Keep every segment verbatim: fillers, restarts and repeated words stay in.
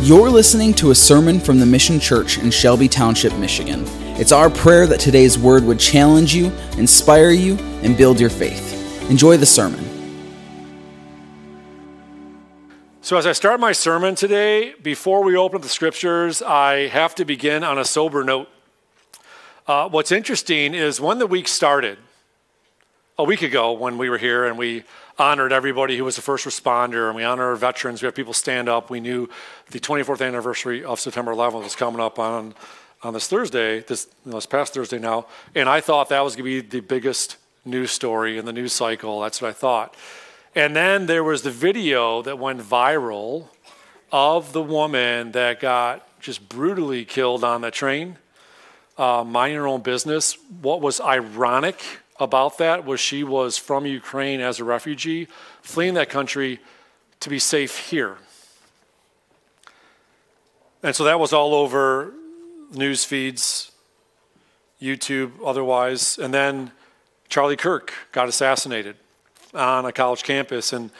You're listening to a sermon from the Mission Church in Shelby Township, Michigan. It's our prayer that today's word would challenge you, inspire you, and build your faith. Enjoy the sermon. So as I start my sermon today, before we open the scriptures, I have to begin on a sober note. Uh, what's interesting is when the week started, a week ago when we were here and we honored everybody who was a first responder and we honored our veterans, we had people stand up. We knew the twenty-fourth anniversary of September eleventh was coming up on, on this Thursday, this, this past Thursday now, and I thought that was going to be the biggest news story in the news cycle. That's what I thought. And then there was the video that went viral of the woman that got just brutally killed on the train, uh, minding her own business. What was ironic about that was she was from Ukraine as a refugee, fleeing that country to be safe here. And so that was all over news feeds, YouTube, otherwise. And then Charlie Kirk got assassinated on a college campus. And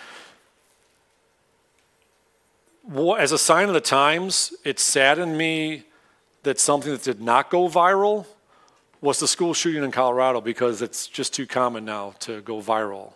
as a sign of the times, it saddened me that something that did not go viral was the school shooting in Colorado, because it's just too common now to go viral.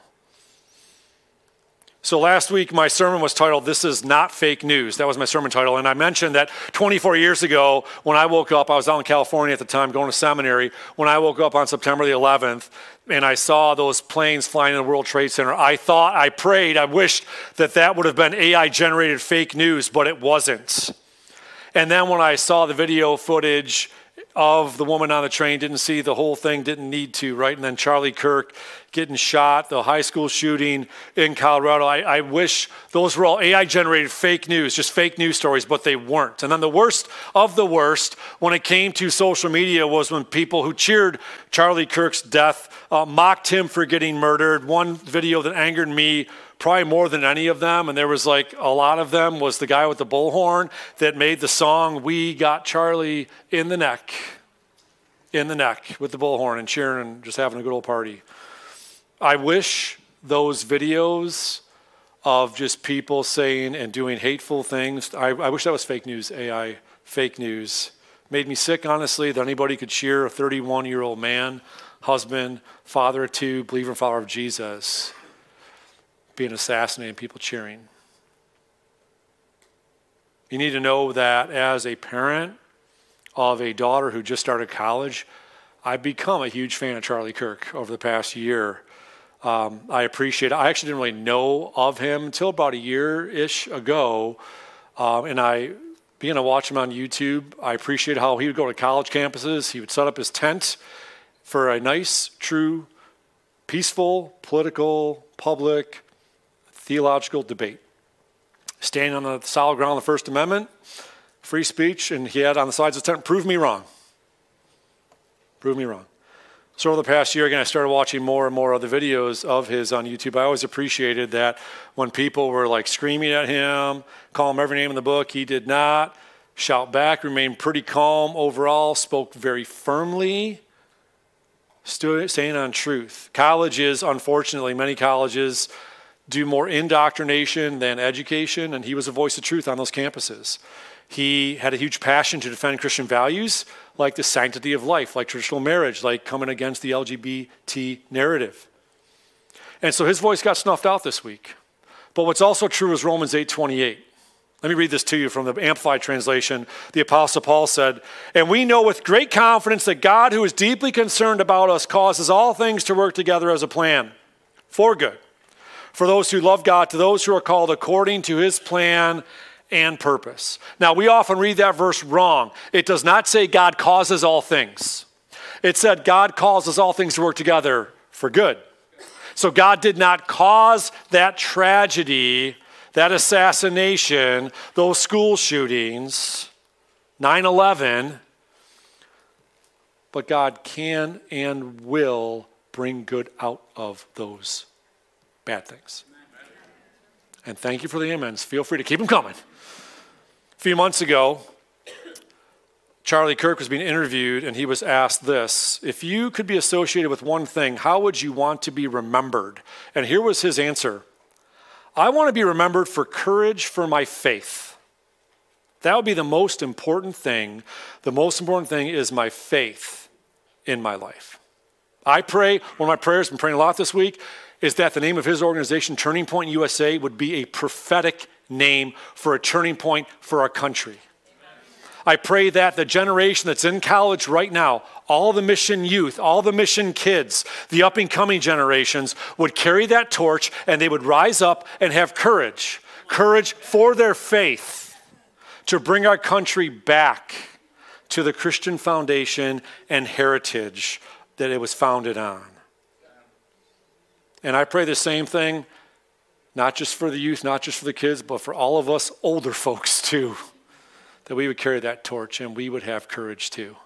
So last week, my sermon was titled, "This is Not Fake News." That was my sermon title. And I mentioned that twenty-four years ago, when I woke up, I was out in California at the time, going to seminary. When I woke up on September the eleventh, and I saw those planes flying in the World Trade Center, I thought, I prayed, I wished that that would have been A I-generated fake news, but it wasn't. And then when I saw the video footage of the woman on the train, didn't see the whole thing, didn't need to, right? And then Charlie Kirk getting shot, the high school shooting in Colorado. I, I wish those were all A I-generated fake news, just fake news stories, but they weren't. And then the worst of the worst, when it came to social media, was when people who cheered Charlie Kirk's death uh, mocked him for getting murdered. One video that angered me probably more than any of them, and there was like a lot of them, was the guy with the bullhorn that made the song "We Got Charlie in the Neck," in the neck with the bullhorn and cheering and just having a good old party. I wish those videos of just people saying and doing hateful things, I, I wish that was fake news, A I, fake news. Made me sick, honestly, that anybody could cheer a thirty-one-year-old man, husband, father of two, believer and follower of Jesus, being assassinated, people cheering. You need to know that as a parent of a daughter who just started college, I've become a huge fan of Charlie Kirk over the past year. Um, I appreciate it. I actually didn't really know of him until about a year-ish ago, um, and I began to watch him on YouTube. I appreciate how he would go to college campuses. He would set up his tent for a nice, true, peaceful, political, public, theological debate. Standing on the solid ground of the First Amendment, free speech, and he had on the sides of the tent, "Prove me wrong. Prove me wrong." So over the past year, again, I started watching more and more of the videos of his on YouTube. I always appreciated that when people were like screaming at him, calling him every name in the book, he did not shout back, remained pretty calm overall, spoke very firmly, stood staying on truth. Colleges, unfortunately, many colleges do more indoctrination than education, and he was a voice of truth on those campuses. He had a huge passion to defend Christian values, like the sanctity of life, like traditional marriage, like coming against the L G B T narrative. And so his voice got snuffed out this week. But what's also true is Romans eight twenty-eight. Let me read this to you from the Amplified translation. The Apostle Paul said, "And we know with great confidence that God, who is deeply concerned about us, causes all things to work together as a plan for good, for those who love God, to those who are called according to his plan and purpose." Now, we often read that verse wrong. It does not say God causes all things. It said God causes all things to work together for good. So God did not cause that tragedy, that assassination, those school shootings, nine eleven, but God can and will bring good out of those bad things. And thank you for the amens. Feel free to keep them coming. A few months ago, Charlie Kirk was being interviewed, and he was asked this: if you could be associated with one thing, how would you want to be remembered? And here was his answer: I want to be remembered for courage for my faith. That would be the most important thing. The most important thing is my faith in my life. I pray, one of my prayers, I've been praying a lot this week, is that the name of his organization, Turning Point U S A, would be a prophetic name for a turning point for our country. I pray that the generation that's in college right now, all the mission youth, all the mission kids, the up and coming generations would carry that torch and they would rise up and have courage, courage for their faith to bring our country back to the Christian foundation and heritage that it was founded on. And I pray the same thing, not just for the youth, not just for the kids, but for all of us older folks too, that we would carry that torch and we would have courage too.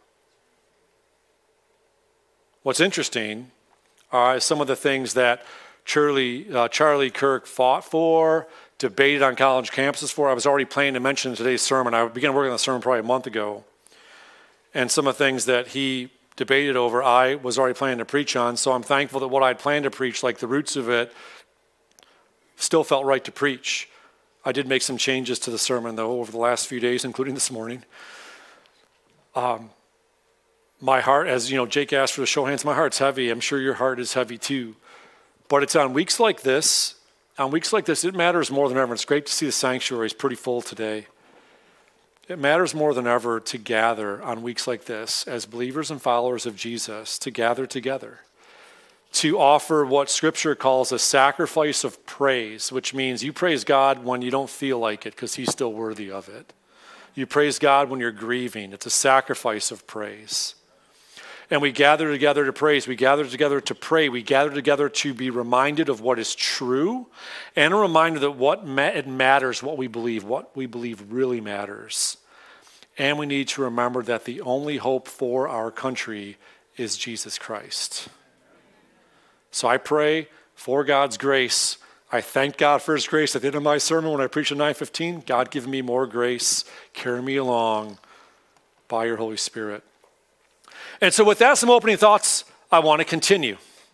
What's interesting are some of the things that Charlie, uh, Charlie Kirk fought for, debated on college campuses for. I was already planning to mention in today's sermon. I began working on the sermon probably a month ago. And some of the things that he debated over, I was already planning to preach on. So I'm thankful that what I'd planned to preach, like the roots of it, still felt right to preach. I did make some changes to the sermon, though, over the last few days, including this morning. Um, my heart, as you know, Jake asked for the show of hands, my heart's heavy. I'm sure your heart is heavy too. But it's on weeks like this, on weeks like this, it matters more than ever. It's great to see the sanctuary is pretty full today. It matters more than ever to gather on weeks like this as believers and followers of Jesus, to gather together, to offer what Scripture calls a sacrifice of praise, which means you praise God when you don't feel like it because he's still worthy of it. You praise God when you're grieving. It's a sacrifice of praise. And we gather together to praise. We gather together to pray. We gather together to be reminded of what is true and a reminder that what ma- it matters, what we believe, what we believe really matters. And we need to remember that the only hope for our country is Jesus Christ. So I pray for God's grace. I thank God for his grace at the end of my sermon when I preach at nine fifteen. God, give me more grace. Carry me along by your Holy Spirit. And so with that, some opening thoughts, I want to continue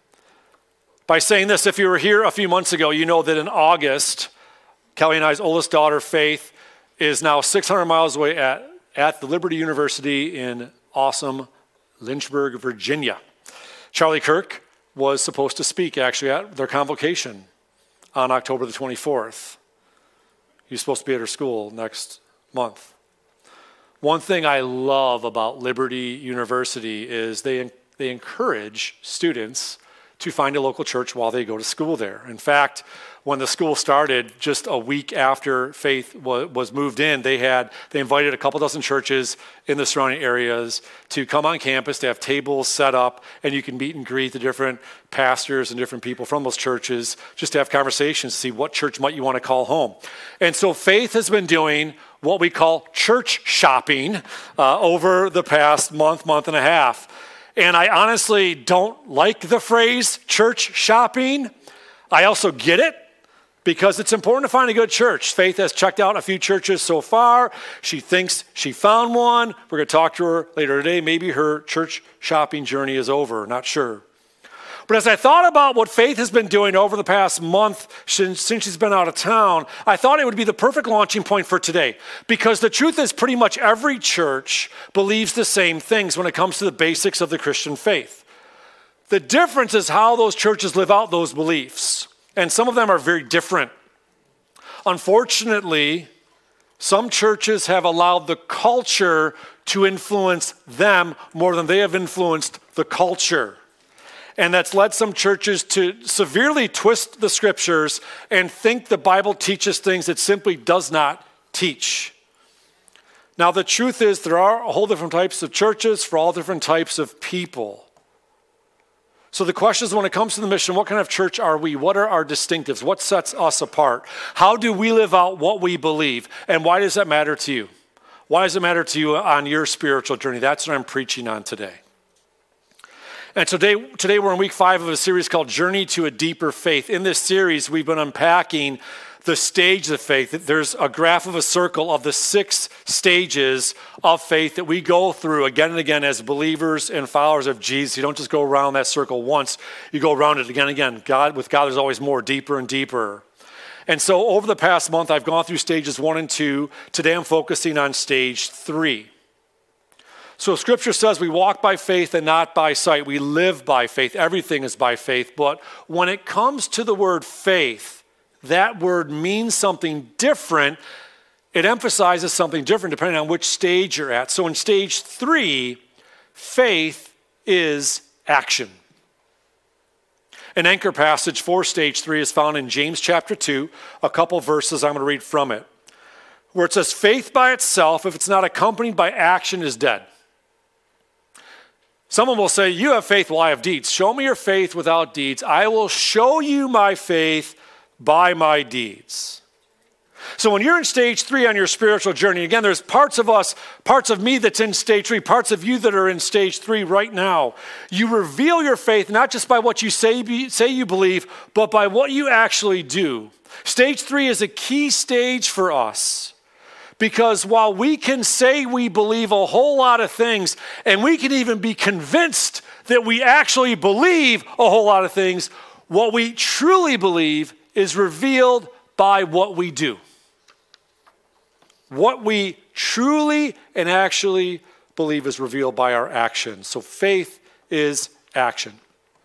by saying this. If you were here a few months ago, you know that in August, Kelly and I's oldest daughter, Faith, is now six hundred miles away at, at the Liberty University in awesome Lynchburg, Virginia. Charlie Kirk was supposed to speak actually at their convocation on October the twenty-fourth. He's supposed to be at her school next month. One thing I love about Liberty University is they, they encourage students to find a local church while they go to school there. In fact, when the school started, just a week after Faith wa- was moved in, they had they invited a couple dozen churches in the surrounding areas to come on campus, to have tables set up, and you can meet and greet the different pastors and different people from those churches, just to have conversations to see what church might you want to call home. And so Faith has been doing what we call church shopping uh, over the past month, month and a half. And I honestly don't like the phrase church shopping. I also get it because it's important to find a good church. Faith has checked out a few churches so far. She thinks she found one. We're going to talk to her later today. Maybe her church shopping journey is over. Not sure. But as I thought about what Faith has been doing over the past month since, since she's been out of town, I thought it would be the perfect launching point for today. Because the truth is pretty much every church believes the same things when it comes to the basics of the Christian faith. The difference is how those churches live out those beliefs. And some of them are very different. Unfortunately, some churches have allowed the culture to influence them more than they have influenced the culture. And that's led some churches to severely twist the scriptures and think the Bible teaches things it simply does not teach. Now, the truth is there are a whole different types of churches for all different types of people. So the question is, when it comes to the mission, what kind of church are we? What are our distinctives? What sets us apart? How do we live out what we believe? And why does that matter to you? Why does it matter to you on your spiritual journey? That's what I'm preaching on today. And today, today we're in week five of a series called Journey to a Deeper Faith. In this series, we've been unpacking the stages of faith. There's a graph of a circle of the six stages of faith that we go through again and again as believers and followers of Jesus. You don't just go around that circle once. You go around it again and again. God, with God, there's always more, deeper and deeper. And so over the past month, I've gone through stages one and two. Today I'm focusing on stage three. So Scripture says we walk by faith and not by sight. We live by faith. Everything is by faith. But when it comes to the word faith, that word means something different. It emphasizes something different depending on which stage you're at. So in stage three, faith is action. An anchor passage for stage three is found in James chapter two, a couple verses I'm going to read from it, where it says, faith by itself, if it's not accompanied by action, is dead. Someone will say, you have faith, well, I have deeds. Show me your faith without deeds. I will show you my faith by my deeds. So when you're in stage three on your spiritual journey, again, there's parts of us, parts of me that's in stage three, parts of you that are in stage three right now. You reveal your faith not just by what you say, be, say you believe, but by what you actually do. Stage three is a key stage for us. Because while we can say we believe a whole lot of things, and we can even be convinced that we actually believe a whole lot of things, what we truly believe is revealed by what we do. What we truly and actually believe is revealed by our actions. So faith is action.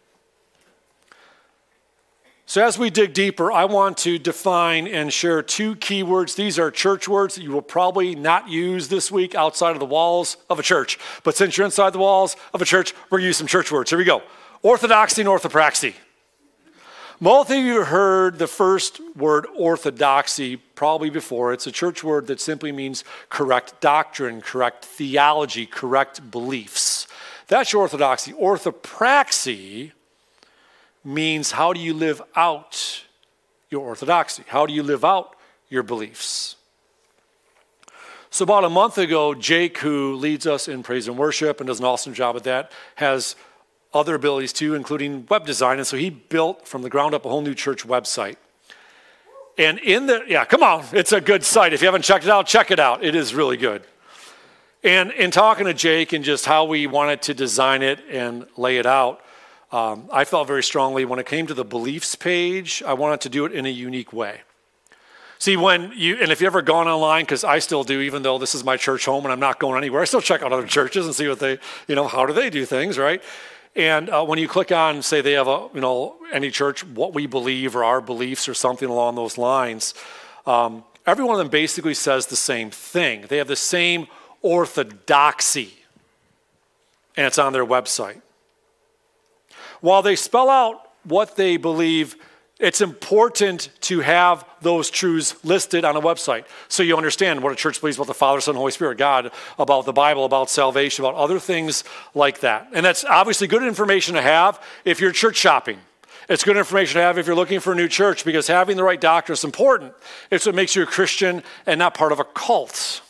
So as we dig deeper, I want to define and share two key words. These are church words that you will probably not use this week outside of the walls of a church. But since you're inside the walls of a church, we're going to use some church words. Here we go. Orthodoxy and orthopraxy. Most of you heard the first word orthodoxy probably before. It's a church word that simply means correct doctrine, correct theology, correct beliefs. That's your orthodoxy. Orthopraxy means how do you live out your orthodoxy? How do you live out your beliefs? So about a month ago, Jake, who leads us in praise and worship and does an awesome job at that, has other abilities too, including web design. And so he built from the ground up a whole new church website. And in the, yeah, come on, it's a good site. If you haven't checked it out, check it out. It is really good. And in talking to Jake and just how we wanted to design it and lay it out, Um, I felt very strongly when it came to the beliefs page, I wanted to do it in a unique way. See, when you, and if you've ever gone online, because I still do, even though this is my church home and I'm not going anywhere, I still check out other churches and see what they, you know, how do they do things, right? And uh, when you click on, say they have a, you know, any church, what we believe or our beliefs or something along those lines, um, every one of them basically says the same thing. They have the same orthodoxy, and it's on their website. While they spell out what they believe, it's important to have those truths listed on a website so you understand what a church believes about the Father, Son, and Holy Spirit, God, about the Bible, about salvation, about other things like that. And that's obviously good information to have if you're church shopping. It's good information to have if you're looking for a new church, because having the right doctrine is important. It's what makes you a Christian and not part of a cult.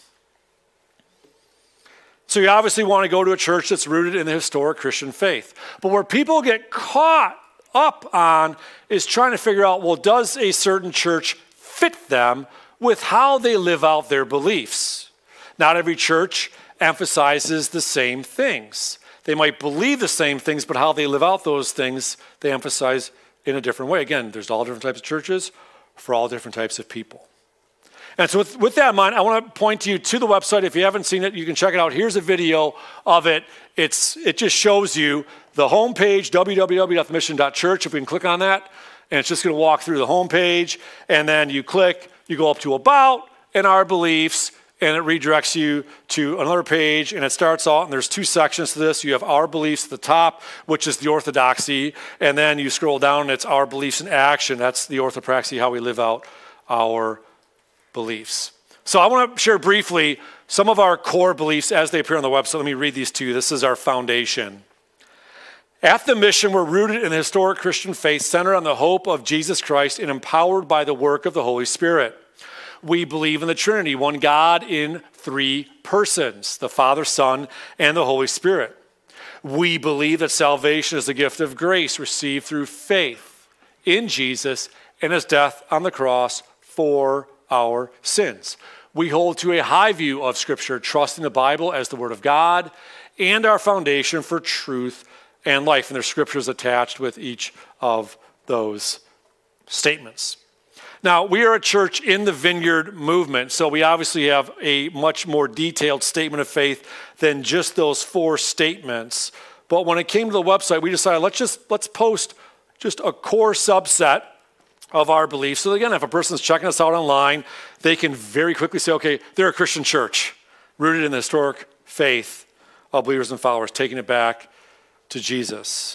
So you obviously want to go to a church that's rooted in the historic Christian faith. But where people get caught up on is trying to figure out, well, does a certain church fit them with how they live out their beliefs? Not every church emphasizes the same things. They might believe the same things, but how they live out those things, they emphasize in a different way. Again, there's all different types of churches for all different types of people. And so with, with that in mind, I want to point you to the website. If you haven't seen it, you can check it out. Here's a video of it. It's It just shows you the homepage, w w w dot the mission dot church. If we can click on that, and it's just going to walk through the homepage. And then you click, you go up to About and Our Beliefs, and it redirects you to another page. And it starts out, and there's two sections to this. You have Our Beliefs at the top, which is the orthodoxy. And then you scroll down, and it's Our Beliefs in Action. That's the orthopraxy, how we live out our beliefs. So I want to share briefly some of our core beliefs as they appear on the website. Let me read these to you. This is our foundation. At the mission, we're rooted in the historic Christian faith, centered on the hope of Jesus Christ and empowered by the work of the Holy Spirit. We believe in the Trinity, one God in three persons, the Father, Son, and the Holy Spirit. We believe that salvation is a gift of grace received through faith in Jesus and his death on the cross for our sins. We hold to a high view of Scripture, trusting the Bible as the Word of God and our foundation for truth and life. And there's scriptures attached with each of those statements. Now, we are a church in the Vineyard movement, so we obviously have a much more detailed statement of faith than just those four statements. But when it came to the website, we decided let's just let's post just a core subset of our beliefs. So again, if a person's checking us out online, they can very quickly say, okay, they're a Christian church, rooted in the historic faith of believers and followers, taking it back to Jesus.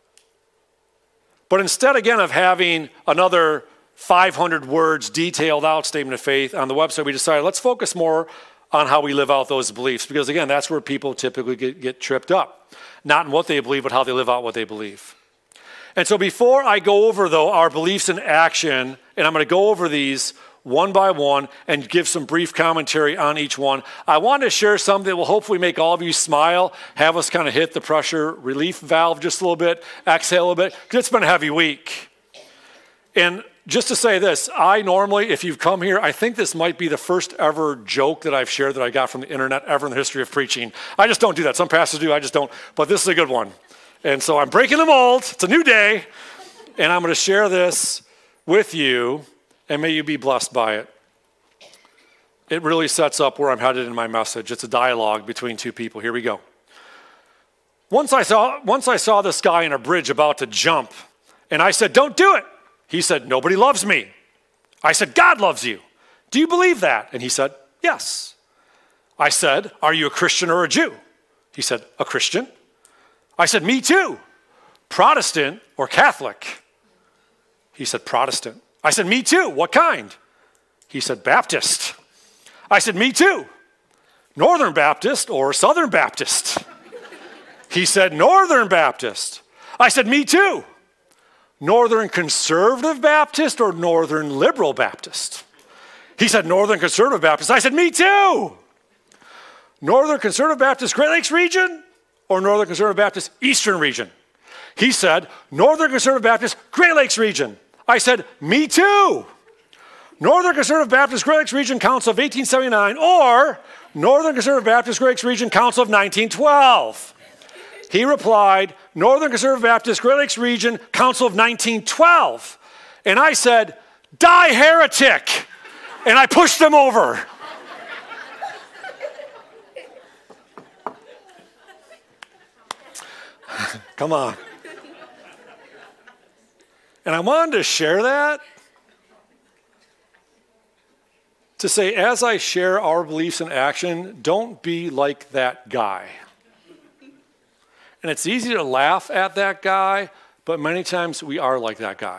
But instead, again, of having another five hundred words detailed out statement of faith on the website, we decided let's focus more on how we live out those beliefs, because again, that's where people typically get, get tripped up. Not in what they believe, but how they live out what they believe. And so before I go over, though, our beliefs in action, and I'm going to go over these one by one and give some brief commentary on each one, I want to share something that will hopefully make all of you smile, have us kind of hit the pressure relief valve just a little bit, exhale a little bit, because it's been a heavy week. And just to say this, I normally, if you've come here, I think this might be the first ever joke that I've shared that I got from the internet ever in the history of preaching. I just don't do that. Some pastors do, I just don't. But this is a good one. And so I'm breaking the mold. It's a new day. And I'm going to share this with you, and may you be blessed by it. It really sets up where I'm headed in my message. It's a dialogue between two people. Here we go. Once I saw, once I saw this guy in a bridge about to jump, and I said, don't do it. He said, nobody loves me. I said, God loves you. Do you believe that? And he said, yes. I said, are you a Christian or a Jew? He said, a Christian. I said, me too. Protestant or Catholic? He said, Protestant. I said, me too. What kind? He said, Baptist. I said, me too. Northern Baptist or Southern Baptist? He said, Northern Baptist. I said, me too. Northern Conservative Baptist or Northern Liberal Baptist? He said, Northern Conservative Baptist. I said, me too. Northern Conservative Baptist, Great Lakes region or Northern Conservative Baptist, Eastern region? He said, Northern Conservative Baptist, Great Lakes region. I said, me too. Northern Conservative Baptist, Great Lakes region, Council of eighteen seventy-nine or Northern Conservative Baptist, Great Lakes region, Council of nineteen twelve. He replied, Northern Conservative Baptist, Great Lakes region, Council of nineteen twelve. And I said, die heretic. And I pushed him over. Come on. And I wanted to share that to say, as I share our beliefs in action, don't be like that guy. And it's easy to laugh at that guy, but many times we are like that guy.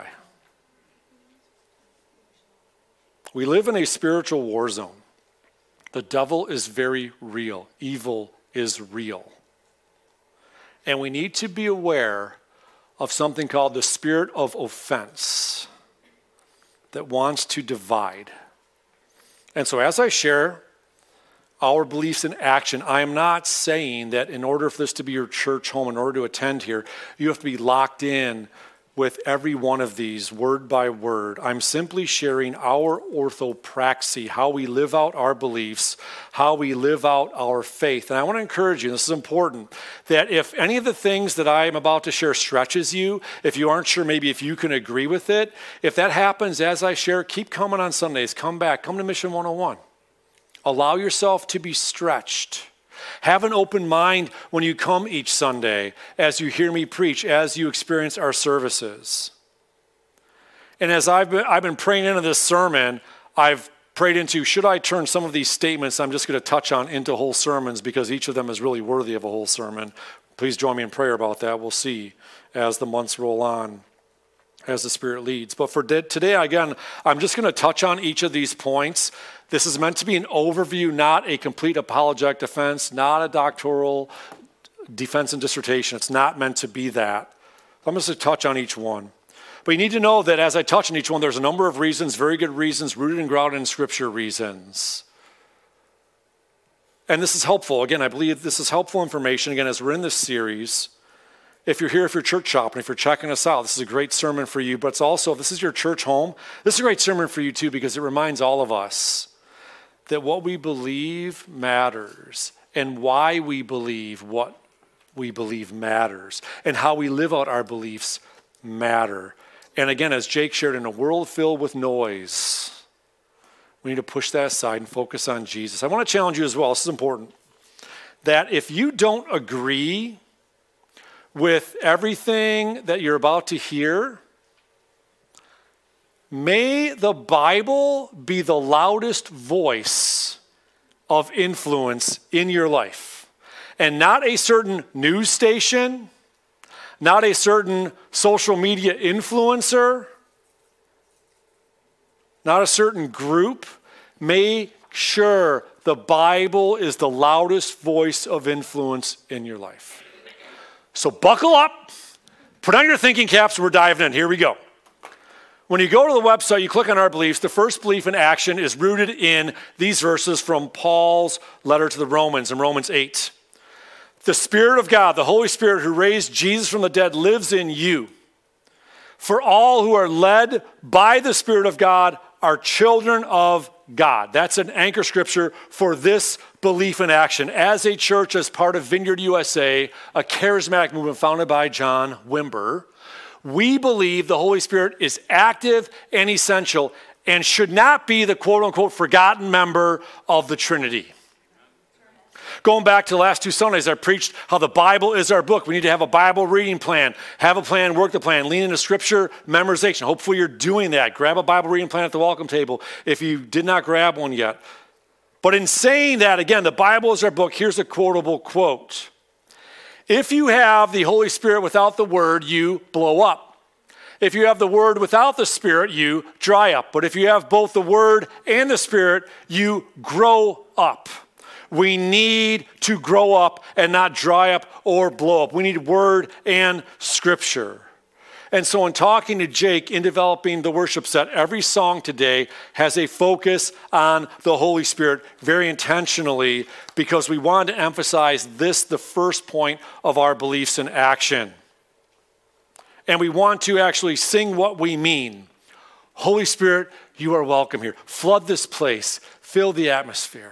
We live in a spiritual war zone. The devil is very real. Evil is real. And we need to be aware of something called the spirit of offense that wants to divide. And so as I share our beliefs in action, I am not saying that in order for this to be your church home, in order to attend here, you have to be locked in with every one of these word by word. I'm simply sharing our orthopraxy, how we live out our beliefs, how we live out our faith. And I want to encourage you, this is important, that if any of the things that I am about to share stretches you, if you aren't sure maybe if you can agree with it, if that happens as I share, keep coming on Sundays, come back, come to Mission one oh one. Allow yourself to be stretched. Have an open mind when you come each Sunday, as you hear me preach, as you experience our services. And as I've been, I've been praying into this sermon, I've prayed into, should I turn some of these statements I'm just going to touch on into whole sermons, because each of them is really worthy of a whole sermon. Please join me in prayer about that. We'll see as the months roll on, as the Spirit leads. But for today, again, I'm just going to touch on each of these points. This is meant to be an overview, not a complete apologetic defense, not a doctoral defense and dissertation. It's not meant to be that. I'm just going to touch on each one. But you need to know that as I touch on each one, there's a number of reasons, very good reasons, rooted and grounded in Scripture reasons. And this is helpful. Again, I believe this is helpful information. Again, as we're in this series, if you're here, if you're church shopping, if you're checking us out, this is a great sermon for you. But it's also, if this is your church home, this is a great sermon for you too, because it reminds all of us that what we believe matters, and why we believe what we believe matters, and how we live out our beliefs matter. And again, as Jake shared, in a world filled with noise, we need to push that aside and focus on Jesus. I want to challenge you as well, this is important, that if you don't agree with everything that you're about to hear, may the Bible be the loudest voice of influence in your life, and not a certain news station, not a certain social media influencer, not a certain group. Make sure the Bible is the loudest voice of influence in your life. So buckle up, put on your thinking caps, we're diving in. Here we go. When you go to the website, you click on our beliefs, the first belief in action is rooted in these verses from Paul's letter to the Romans in Romans eight. The Spirit of God, the Holy Spirit who raised Jesus from the dead, lives in you. For all who are led by the Spirit of God are children of God. That's an anchor scripture for this belief in action. As a church, as part of Vineyard U S A, a charismatic movement founded by John Wimber, we believe the Holy Spirit is active and essential and should not be the quote-unquote forgotten member of the Trinity. Going back to the last two Sundays, I preached how the Bible is our book. We need to have a Bible reading plan, have a plan, work the plan, lean into scripture memorization. Hopefully you're doing that. Grab a Bible reading plan at the welcome table if you did not grab one yet. But in saying that, again, the Bible is our book, here's a quotable quote. If you have the Holy Spirit without the Word, you blow up. If you have the Word without the Spirit, you dry up. But if you have both the Word and the Spirit, you grow up. We need to grow up and not dry up or blow up. We need Word and Scripture. And so in talking to Jake in developing the worship set, every song today has a focus on the Holy Spirit very intentionally because we wanted to emphasize this, the first point of our beliefs in action. And we want to actually sing what we mean. Holy Spirit, you are welcome here. Flood this place. Fill the atmosphere.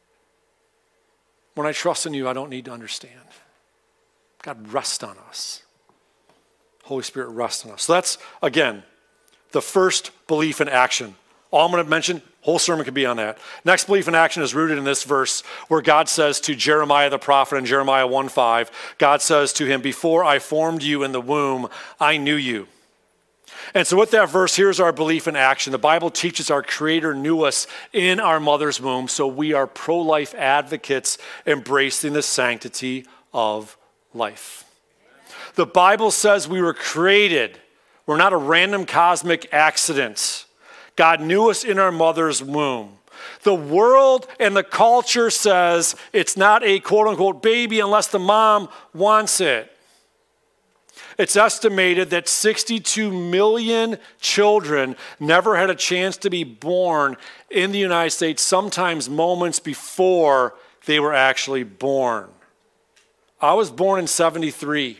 When I trust in you, I don't need to understand. God, rest on us. Holy Spirit, rest on us. So that's, again, the first belief in action. All I'm going to mention, whole sermon could be on that. Next belief in action is rooted in this verse where God says to Jeremiah the prophet in Jeremiah one five, God says to him, before I formed you in the womb, I knew you. And so with that verse, here's our belief in action. The Bible teaches our Creator knew us in our mother's womb, so we are pro-life advocates embracing the sanctity of life. The Bible says we were created. We're not a random cosmic accident. God knew us in our mother's womb. The world and the culture says it's not a quote-unquote baby unless the mom wants it. It's estimated that sixty-two million children never had a chance to be born in the United States, sometimes moments before they were actually born. I was born in seventy-three,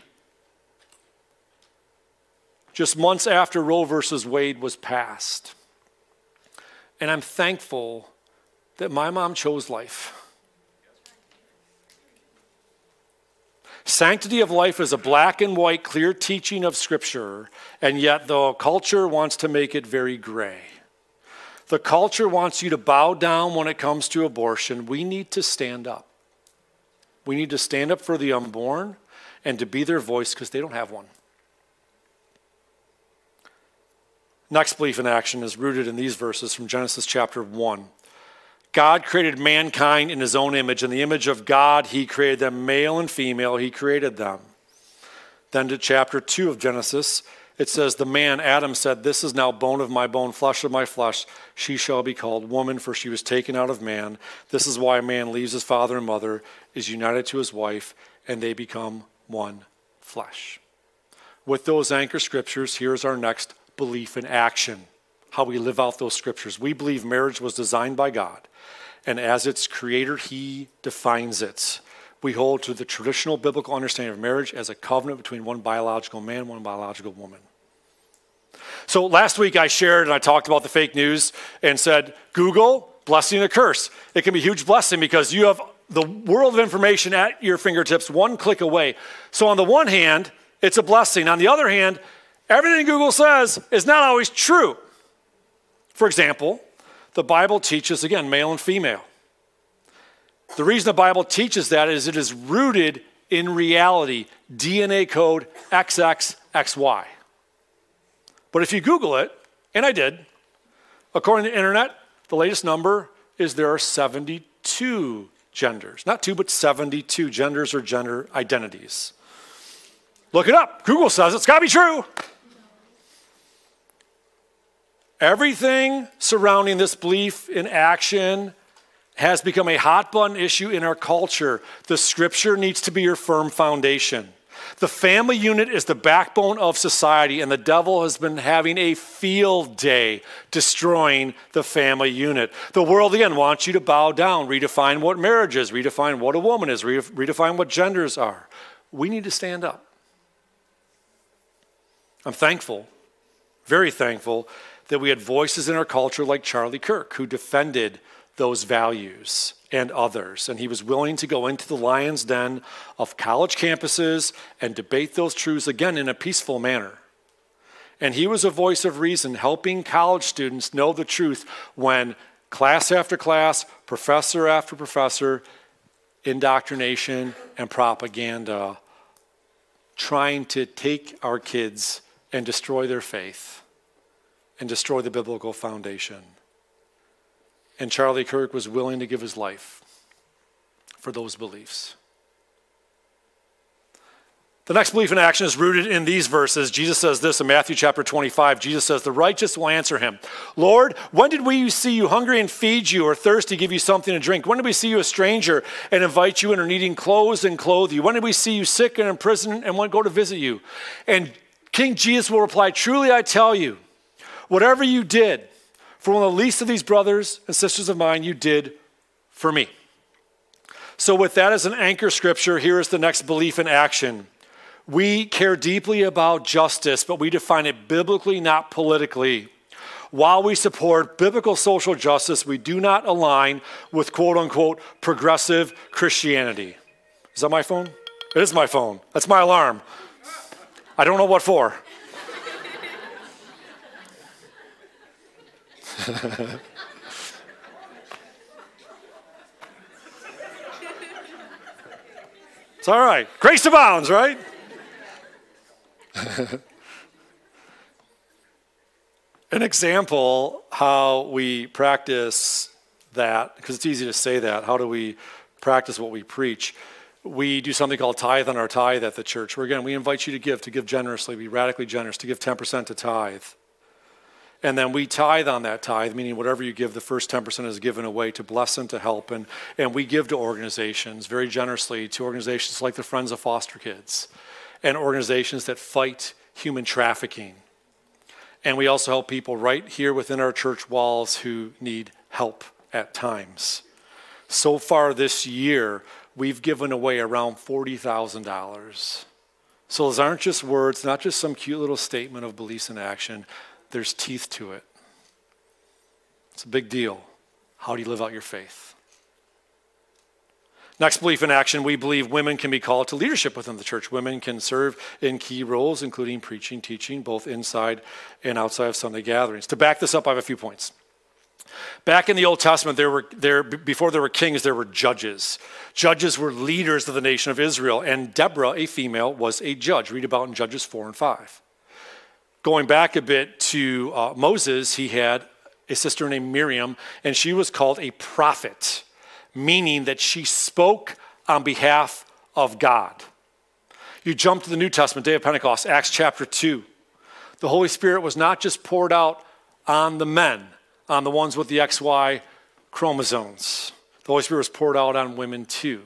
just months after Roe versus Wade was passed. And I'm thankful that my mom chose life. Sanctity of life is a black and white, clear teaching of Scripture, and yet the culture wants to make it very gray. The culture wants you to bow down when it comes to abortion. We need to stand up. We need to stand up for the unborn and to be their voice because they don't have one. Next belief in action is rooted in these verses from Genesis chapter one. God created mankind in his own image. In the image of God, he created them, male and female, he created them. Then to chapter two of Genesis, it says, the man, Adam, said, this is now bone of my bone, flesh of my flesh. She shall be called woman, for she was taken out of man. This is why a man leaves his father and mother, is united to his wife, and they become one flesh. With those anchor scriptures, here's our next belief in action, how we live out those scriptures. We believe marriage was designed by God. And as its creator, he defines it. We hold to the traditional biblical understanding of marriage as a covenant between one biological man and one biological woman. So last week I shared and I talked about the fake news and said, Google, blessing or curse. It can be a huge blessing because you have the world of information at your fingertips, one click away. So on the one hand, it's a blessing. On the other hand, Everything Google says is not always true. For example, the Bible teaches, again, male and female. The reason the Bible teaches that is it is rooted in reality, D N A code X X X Y. But if you Google it, and I did, according to the internet, the latest number is there are seventy-two genders. Not two, but seventy-two genders or gender identities. Look it up. Google says it's got to be true. Everything surrounding this belief in action has become a hot button issue in our culture. The scripture needs to be your firm foundation. The family unit is the backbone of society, and the devil has been having a field day destroying the family unit. The world, again, wants you to bow down, redefine what marriage is, redefine what a woman is, redefine what genders are. We need to stand up. I'm thankful, very thankful, that we had voices in our culture like Charlie Kirk who defended those values and others. And he was willing to go into the lion's den of college campuses and debate those truths again in a peaceful manner. And he was a voice of reason, helping college students know the truth when class after class, professor after professor, indoctrination and propaganda trying to take our kids and destroy their faith and destroy the biblical foundation. And Charlie Kirk was willing to give his life for those beliefs. The next belief in action is rooted in these verses. Jesus says this in Matthew chapter twenty-five. Jesus says, the righteous will answer him, Lord, when did we see you hungry and feed you, or thirsty, give you something to drink? When did we see you a stranger and invite you in, or needing clothes and clothe you? When did we see you sick and in prison and want to go to visit you? And King Jesus will reply, truly I tell you, whatever you did for one of the least of these brothers and sisters of mine, you did for me. So with that as an anchor scripture, here is the next belief in action. We care deeply about justice, but we define it biblically, not politically. While we support biblical social justice, we do not align with quote-unquote progressive Christianity. Is that my phone? It is my phone. That's my alarm. I don't know what for. It's all right. Grace abounds, right? An example how we practice that, because it's easy to say that, how do we practice what we preach? We do something called tithe on our tithe at the church, where again, we invite you to give, to give generously, be radically generous, to give ten percent to tithe. And then we tithe on that tithe, meaning whatever you give, the first ten percent is given away to bless and to help. And, and we give to organizations very generously, to organizations like the Friends of Foster Kids and organizations that fight human trafficking. And we also help people right here within our church walls who need help at times. So far this year, we've given away around forty thousand dollars. So those aren't just words, not just some cute little statement of beliefs in action. There's teeth to it. It's a big deal. How do you live out your faith? Next belief in action, we believe women can be called to leadership within the church. Women can serve in key roles, including preaching, teaching, both inside and outside of Sunday gatherings. To back this up, I have a few points. Back in the Old Testament, there were there before there were kings, there were judges. Judges were leaders of the nation of Israel, and Deborah, a female, was a judge. Read about in Judges four and five. Going back a bit to uh, Moses, he had a sister named Miriam, and she was called a prophet, meaning that she spoke on behalf of God. You jump to the New Testament, day of Pentecost, Acts chapter two. The Holy Spirit was not just poured out on the men, on the ones with the X Y chromosomes. The Holy Spirit was poured out on women too.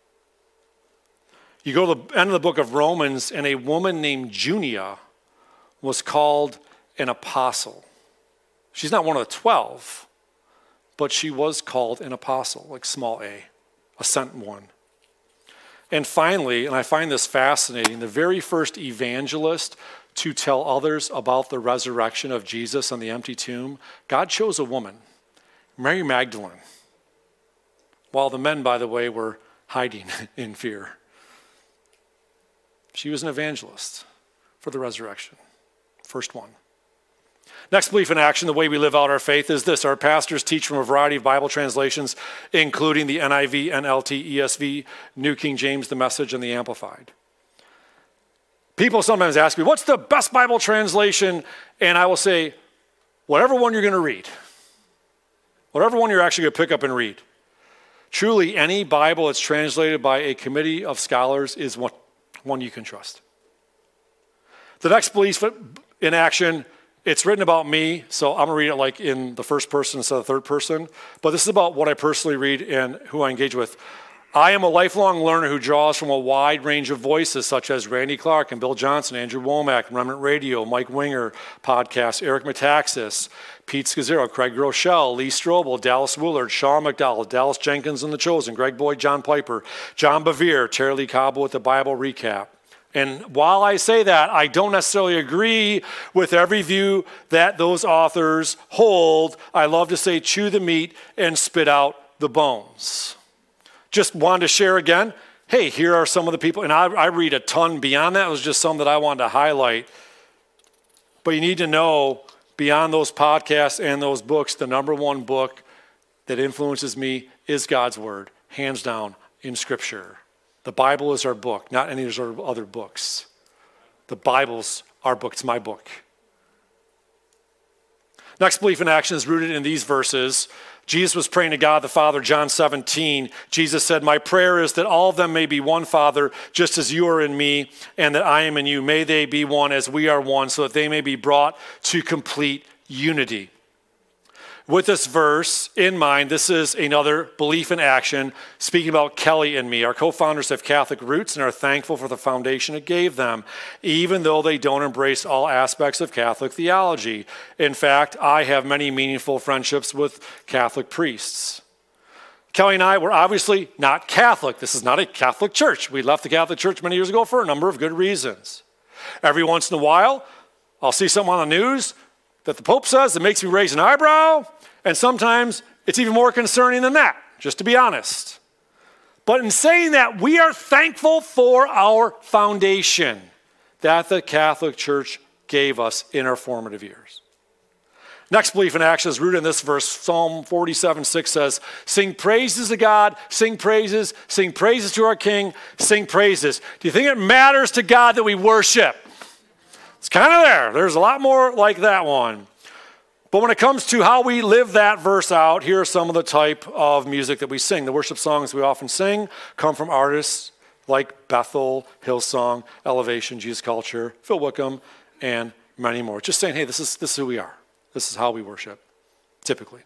You go to the end of the book of Romans, and a woman named Junia was called an apostle. She's not one of the twelve, but she was called an apostle, like small a, a sent one. And finally, and I find this fascinating, the very first evangelist to tell others about the resurrection of Jesus and the empty tomb, God chose a woman, Mary Magdalene, while the men, by the way, were hiding in fear. She was an evangelist for the resurrection. First one. Next belief in action, the way we live out our faith is this. Our pastors teach from a variety of Bible translations, including the N I V, N L T, E S V, New King James, the Message, and the Amplified. People sometimes ask me, what's the best Bible translation? And I will say, whatever one you're going to read. Whatever one you're actually going to pick up and read. Truly, any Bible that's translated by a committee of scholars is one, one you can trust. The next belief in action, it's written about me, so I'm going to read it like in the first person instead of the third person. But this is about what I personally read and who I engage with. I am a lifelong learner who draws from a wide range of voices, such as Randy Clark and Bill Johnson, Andrew Womack, Remnant Radio, Mike Winger podcast, Eric Metaxas, Pete Scazzaro, Craig Rochelle, Lee Strobel, Dallas Willard, Sean McDowell, Dallas Jenkins and The Chosen, Greg Boyd, John Piper, John Bevere, Terry Lee Cabo with the Bible Recap. And while I say that, I don't necessarily agree with every view that those authors hold. I love to say chew the meat and spit out the bones. Just wanted to share again, hey, here are some of the people, and I, I read a ton beyond that. It was just some that I wanted to highlight. But you need to know, beyond those podcasts and those books, the number one book that influences me is God's Word, hands down, in Scripture. The Bible is our book, not any of those other books. The Bible's our book. It's my book. Next belief in action is rooted in these verses. Jesus was praying to God the Father, John seventeen. Jesus said, my prayer is that all of them may be one, Father, just as you are in me and that I am in you. May they be one as we are one, so that they may be brought to complete unity. With this verse in mind, this is another belief in action, speaking about Kelly and me. Our co-founders have Catholic roots and are thankful for the foundation it gave them, even though they don't embrace all aspects of Catholic theology. In fact, I have many meaningful friendships with Catholic priests. Kelly and I were obviously not Catholic. This is not a Catholic church. We left the Catholic Church many years ago for a number of good reasons. Every once in a while, I'll see something on the news that the Pope says that makes me raise an eyebrow, and sometimes it's even more concerning than that, just to be honest. But in saying that, we are thankful for our foundation that the Catholic Church gave us in our formative years. Next belief in action is rooted in this verse. Psalm forty-seven six says, sing praises to God, sing praises, sing praises to our King, sing praises. Do you think it matters to God that we worship? It's kind of there. There's a lot more like that one. But when it comes to how we live that verse out, here are some of the type of music that we sing. The worship songs we often sing come from artists like Bethel, Hillsong, Elevation, Jesus Culture, Phil Wickham, and many more. Just saying, hey, this is, this is who we are. This is how we worship, typically.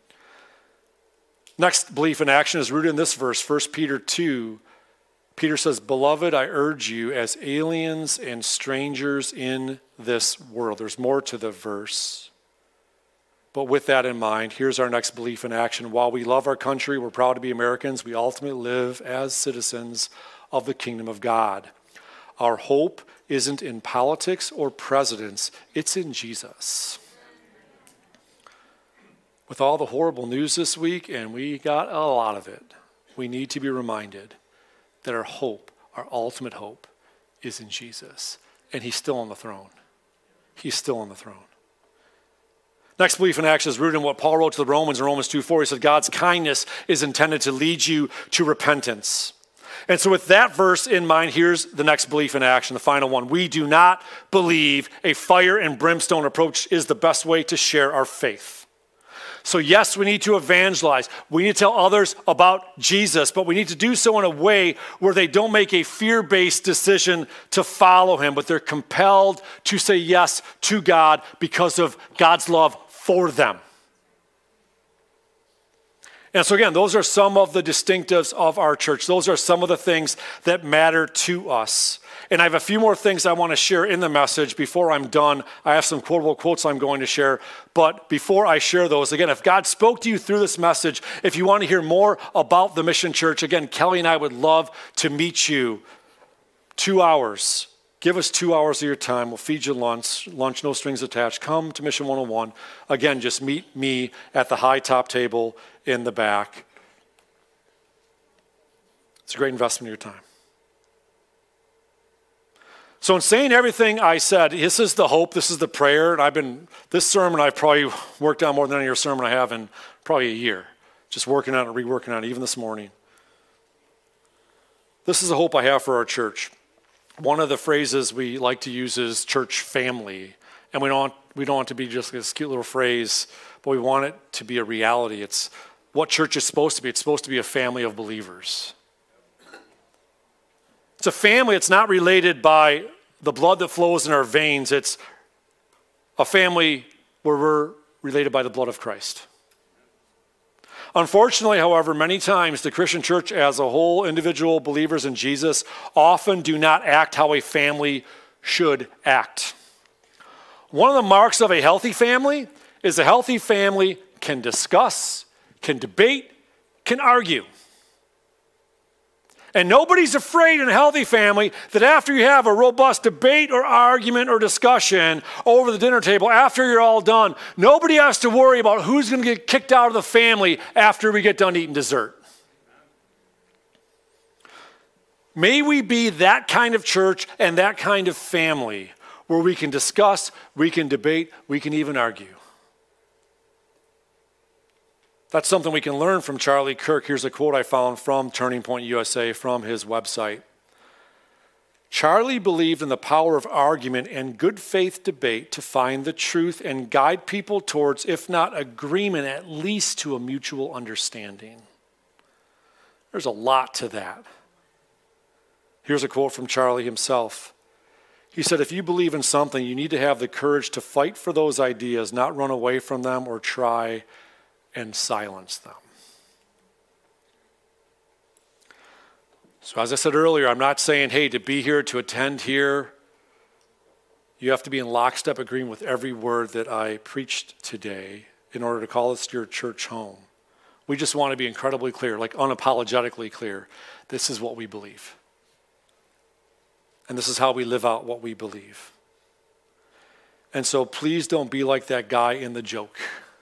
Next belief in action is rooted in this verse, First Peter two. Peter says, beloved, I urge you as aliens and strangers in this world. There's more to the verse. But with that in mind, here's our next belief in action. While we love our country, we're proud to be Americans, we ultimately live as citizens of the kingdom of God. Our hope isn't in politics or presidents, it's in Jesus. With all the horrible news this week, and we got a lot of it, we need to be reminded that our hope, our ultimate hope, is in Jesus. And he's still on the throne. He's still on the throne. Next belief in action is rooted in what Paul wrote to the Romans in Romans two four. He said, God's kindness is intended to lead you to repentance. And so with that verse in mind, here's the next belief in action, the final one. We do not believe a fire and brimstone approach is the best way to share our faith. So yes, we need to evangelize. We need to tell others about Jesus, but we need to do so in a way where they don't make a fear-based decision to follow him, but they're compelled to say yes to God because of God's love for them. And so again, those are some of the distinctives of our church. Those are some of the things that matter to us. And I have a few more things I want to share in the message before I'm done. I have some quotable quotes I'm going to share. But before I share those, again, if God spoke to you through this message, if you want to hear more about the Mission Church, again, Kelly and I would love to meet you. Two hours. Give us two hours of your time. We'll feed you lunch, lunch, no strings attached. Come to Mission one oh one. Again, just meet me at the high top table in the back. It's a great investment of your time. So So in saying everything I said, this is the hope, this is the prayer, and I've been, this sermon I've probably worked on more than any other sermon I have in probably a year. Just working on it, reworking on it, even this morning. This is the hope I have for our church. One of the phrases we like to use is church family. And we don't want, we don't want it to be just this cute little phrase, but we want it to be a reality. It's what church is supposed to be. It's supposed to be a family of believers. It's a family. It's not related by the blood that flows in our veins. It's a family where we're related by the blood of Christ. Unfortunately, however, many times the Christian church as a whole, individual believers in Jesus, often do not act how a family should act. One of the marks of a healthy family is a healthy family can discuss, can debate, can argue. And nobody's afraid in a healthy family that after you have a robust debate or argument or discussion over the dinner table, after you're all done, nobody has to worry about who's going to get kicked out of the family after we get done eating dessert. May we be that kind of church and that kind of family where we can discuss, we can debate, we can even argue. That's something we can learn from Charlie Kirk. Here's a quote I found from Turning Point U S A from his website. Charlie believed in the power of argument and good faith debate to find the truth and guide people towards, if not agreement, at least to a mutual understanding. There's a lot to that. Here's a quote from Charlie himself. He said, if you believe in something, you need to have the courage to fight for those ideas, not run away from them or try and silence them. So as I said earlier, I'm not saying, hey, to be here, to attend here, you have to be in lockstep agreement with every word that I preached today in order to call this your church home. We just want to be incredibly clear, like unapologetically clear. This is what we believe. And this is how we live out what we believe. And so please don't be like that guy in the joke.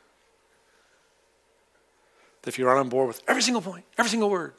If you're on board with every single point, every single word,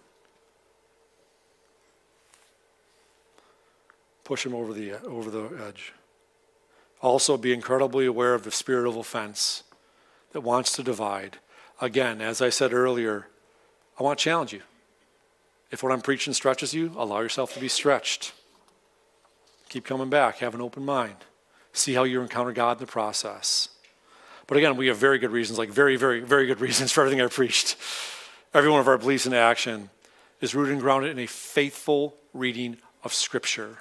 push him over the over the edge. Also, be incredibly aware of the spirit of offense that wants to divide. Again, as I said earlier, I want to challenge you. If what I'm preaching stretches you, allow yourself to be stretched. Keep coming back. Have an open mind. See how you encounter God in the process. But again, we have very good reasons, like very, very, very good reasons for everything I preached. Every one of our beliefs and action is rooted and grounded in a faithful reading of Scripture.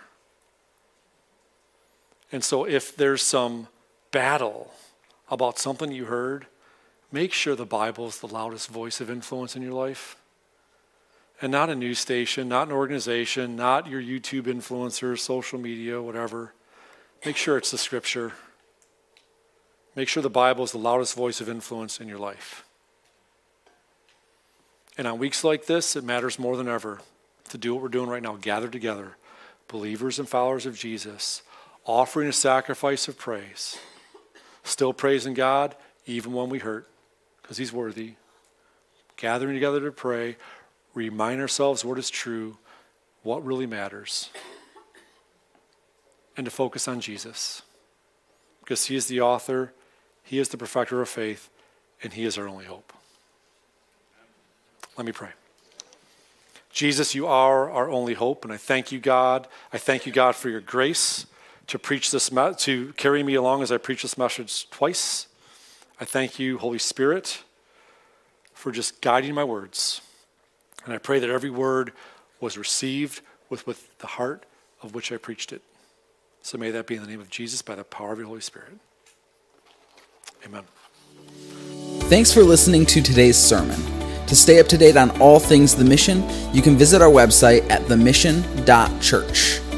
And so if there's some battle about something you heard, make sure the Bible is the loudest voice of influence in your life. And not a news station, not an organization, not your YouTube influencers, social media, whatever. Make sure it's the Scripture. Make sure the Bible is the loudest voice of influence in your life. And on weeks like this, it matters more than ever to do what we're doing right now, gather together, believers and followers of Jesus, offering a sacrifice of praise, still praising God even when we hurt, because he's worthy, gathering together to pray, remind ourselves what is true, what really matters, and to focus on Jesus, because he is the author, he is the perfecter of faith, and he is our only hope. Let me pray. Jesus, you are our only hope, and I thank you, God. I thank you, God, for your grace to preach this, me- to carry me along as I preach this message twice. I thank you, Holy Spirit, for just guiding my words. And I pray that every word was received with, with the heart of which I preached it. So may that be in the name of Jesus by the power of your Holy Spirit. Amen. Thanks for listening to today's sermon. To stay up to date on all things The Mission, you can visit our website at the mission dot church.